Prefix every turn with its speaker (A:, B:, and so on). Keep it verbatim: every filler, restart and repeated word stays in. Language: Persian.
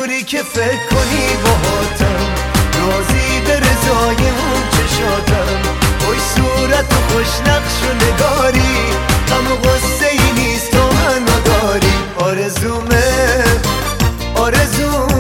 A: جوری که فکر کنی باهاتم، راضی به رضای اون چشاتم. خوش صورت و خوش نقش و نگاری، غم و غصه ای نیست تو منو داری. آرزومه آرزومه